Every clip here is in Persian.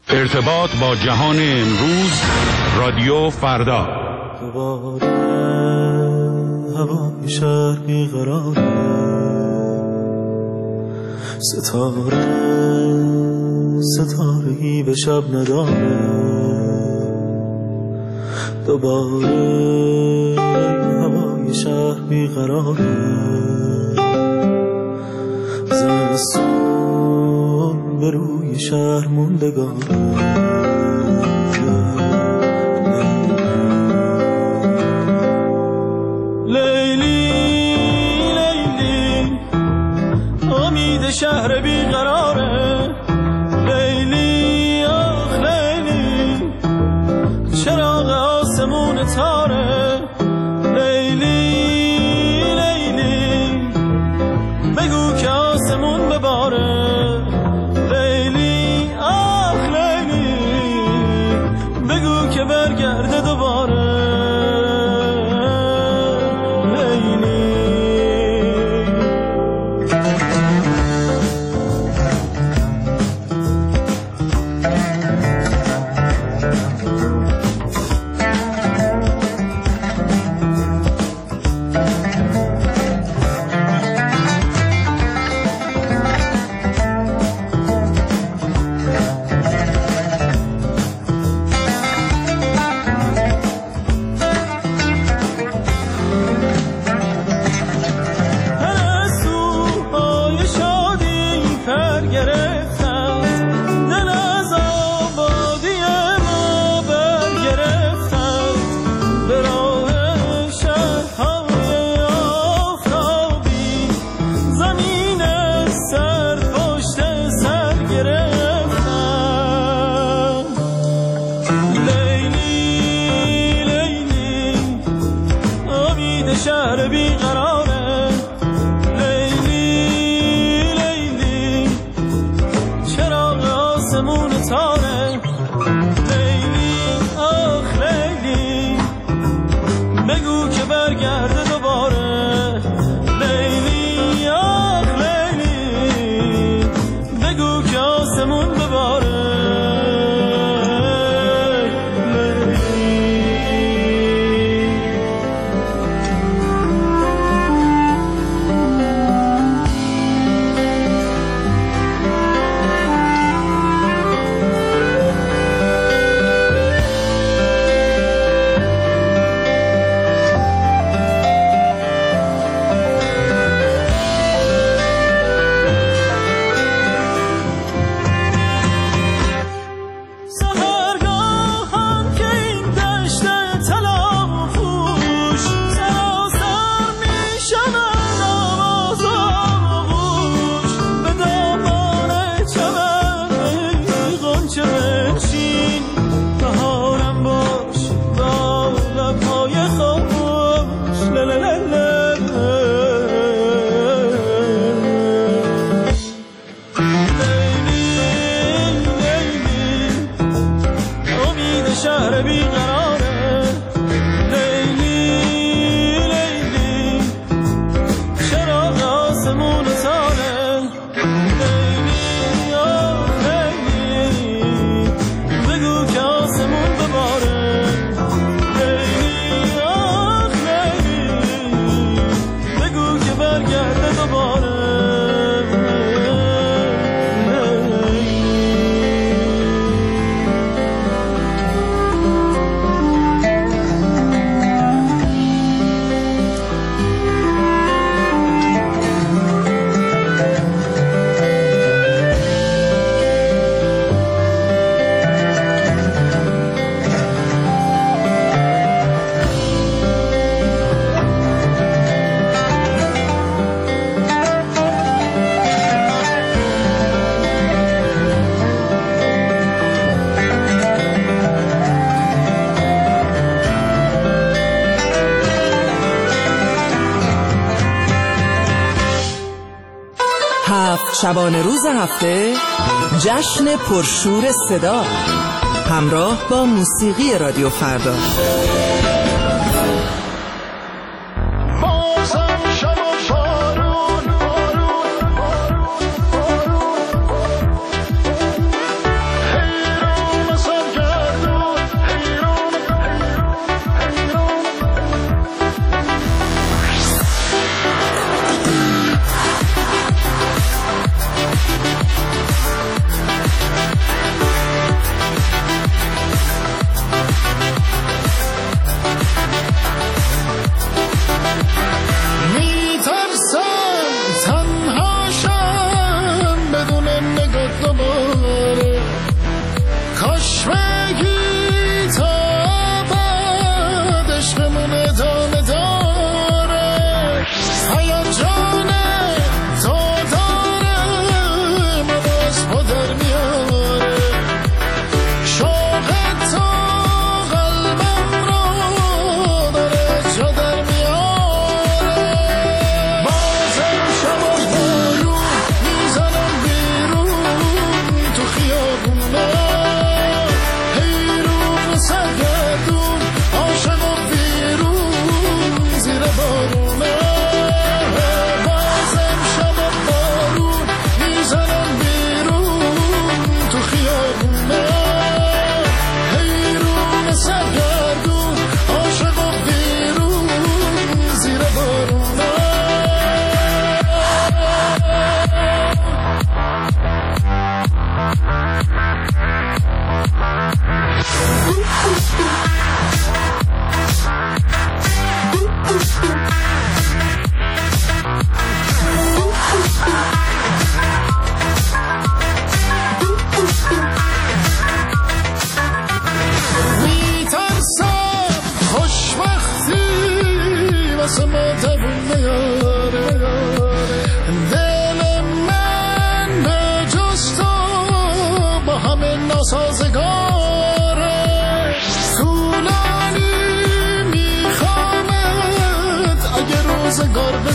ارتباط با جهان امروز، رادیو فردا. دوباره هوای شهر بیقراره، ستاره‌ای به شب نداره. دوباره هوای شهر بیقراره، زمستون به روی شهر موندگاره. شهر بیقراره، لیلی آخ لیلی، چراغ آسمون تاره. لیلی لیلی، بگو که آسمون بباره. لیلی آخ لیلی، بگو که برگرده دوباره. شهر بیقراره، لیلی لیلی، چراغ آسمون تاره. لیلی آخ لیلی، بگو که برگرده دوباره. لیلی آخ لیلی، بگو که آسمون بباره. شهر بیقراره، لیلی لیلی، چراغ آسمون تاره. لیلی آخ لیلی، بگو که آسمون بباره. لیلی آخ لیلی، بگو که برگرده دوباره. شبانه روز هفته، جشن پرشور صدا همراه با موسیقی رادیو فردا.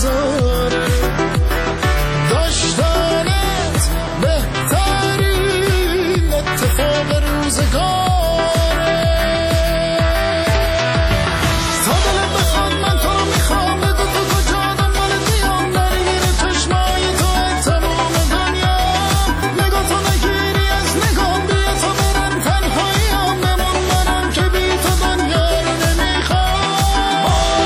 میذاره داشتنت بهترین اتفاق روزگاره تا دلت بخواد من تو رو میخوام بگو تو کجا دنبال دیام درگیر چشمای تو تمام دنیا نگاه تو نگیری از نگاه بیا تا برم تنهاییم بمون منم که بی تو دنیا رو نمیخوام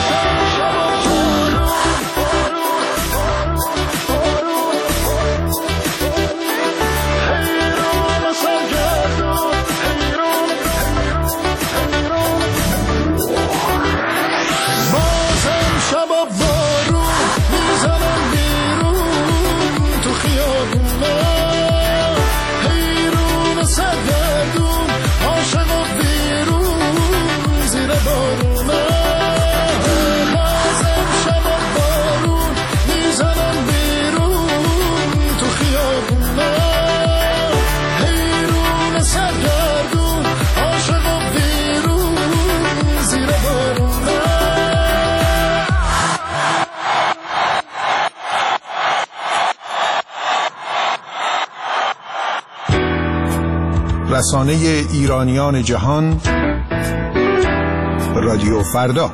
حیران و سرگردون بازم شبا بارون میزنم بیرون تو خیابونه حیرون و سرگردون عاشق و بیرون زیر بارونه بازم شبا بارون میزنم بیرون تو خیابونه حیرون و سرگردون عاشق و بیرون زیر بارونه رسانه ایرانیان جهان رادیو فردا.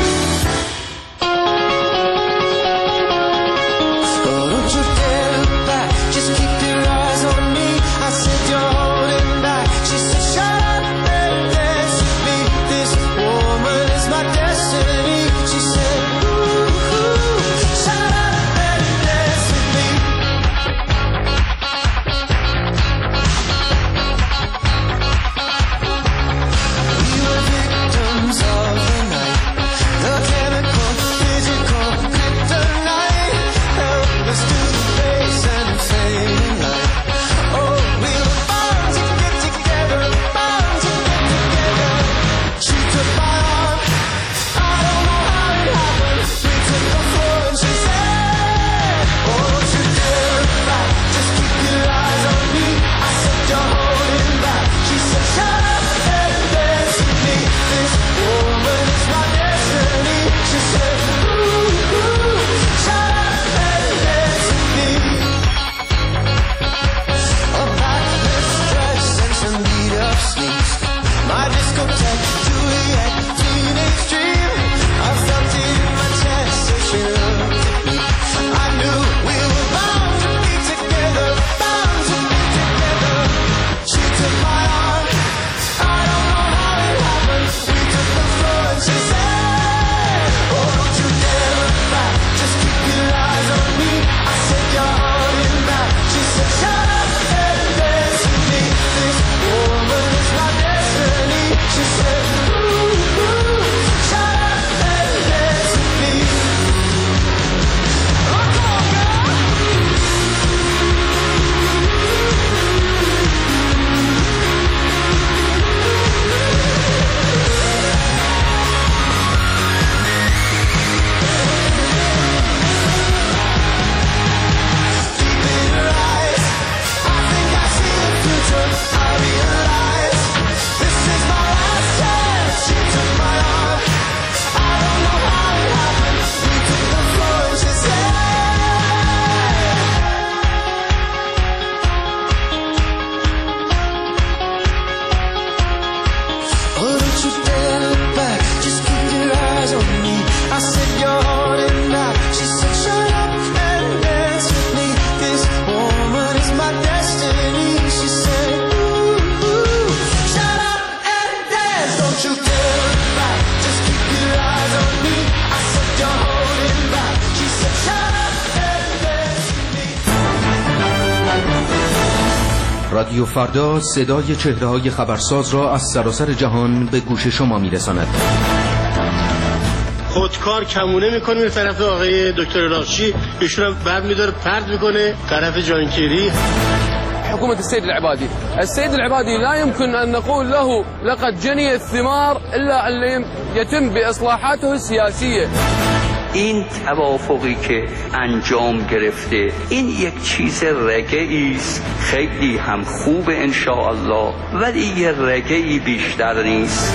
رادیو فردا صدای چهره‌های خبرساز را از سراسر جهان به گوش شما می‌رساند. خودکار کمونه میکنه به طرف آقای دکتر راشی، ایشون هم بعد میداره پرد میکنه طرف جانکیری. حكومة السيد العبادي لا يمكن أن نقول له لقد جني الثمار إلا أن يتم بإصلاحاته السياسية. این توافقی که انجام گرفته این یک چیز رگه‌ای است، خیلی هم خوب ان شاء الله، ولی یه رگه‌ای بیشتر نیست.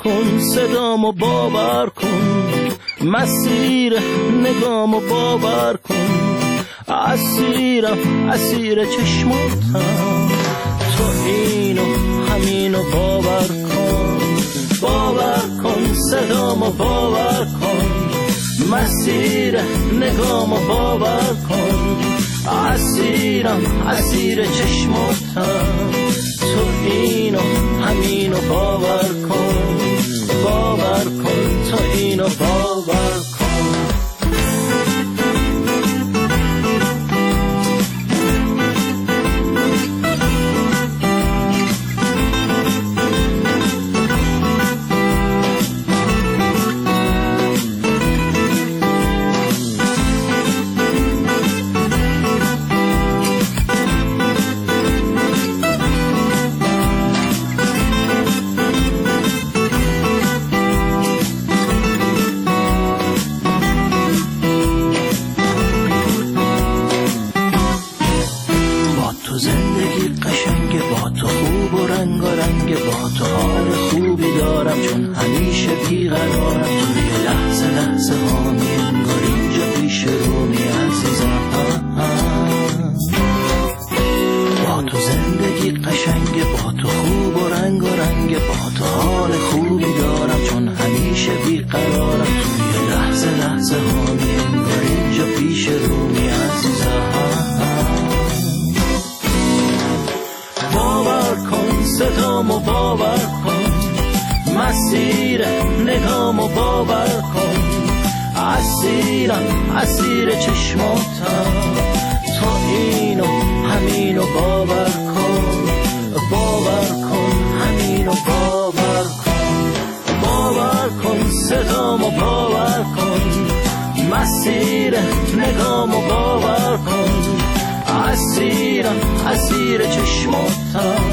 کن صدامو باور کن مسیر نگامو باور کن اسیرم اسیر چشماتم تو اینو همینو باور کن صدامو باور کن مسیر نگامو باور کن اسیرم اسیر چشماتم تو اینو همینو باور کن تو اینو باور کن صدامو باور کن مسیر نگامو باور کن اسیرم اسیر چشماتم تو اینو همینو باور کن همینو باور کن صدامو باور کن مسیر نگامو باور کن اسیرم اسیر چشماتم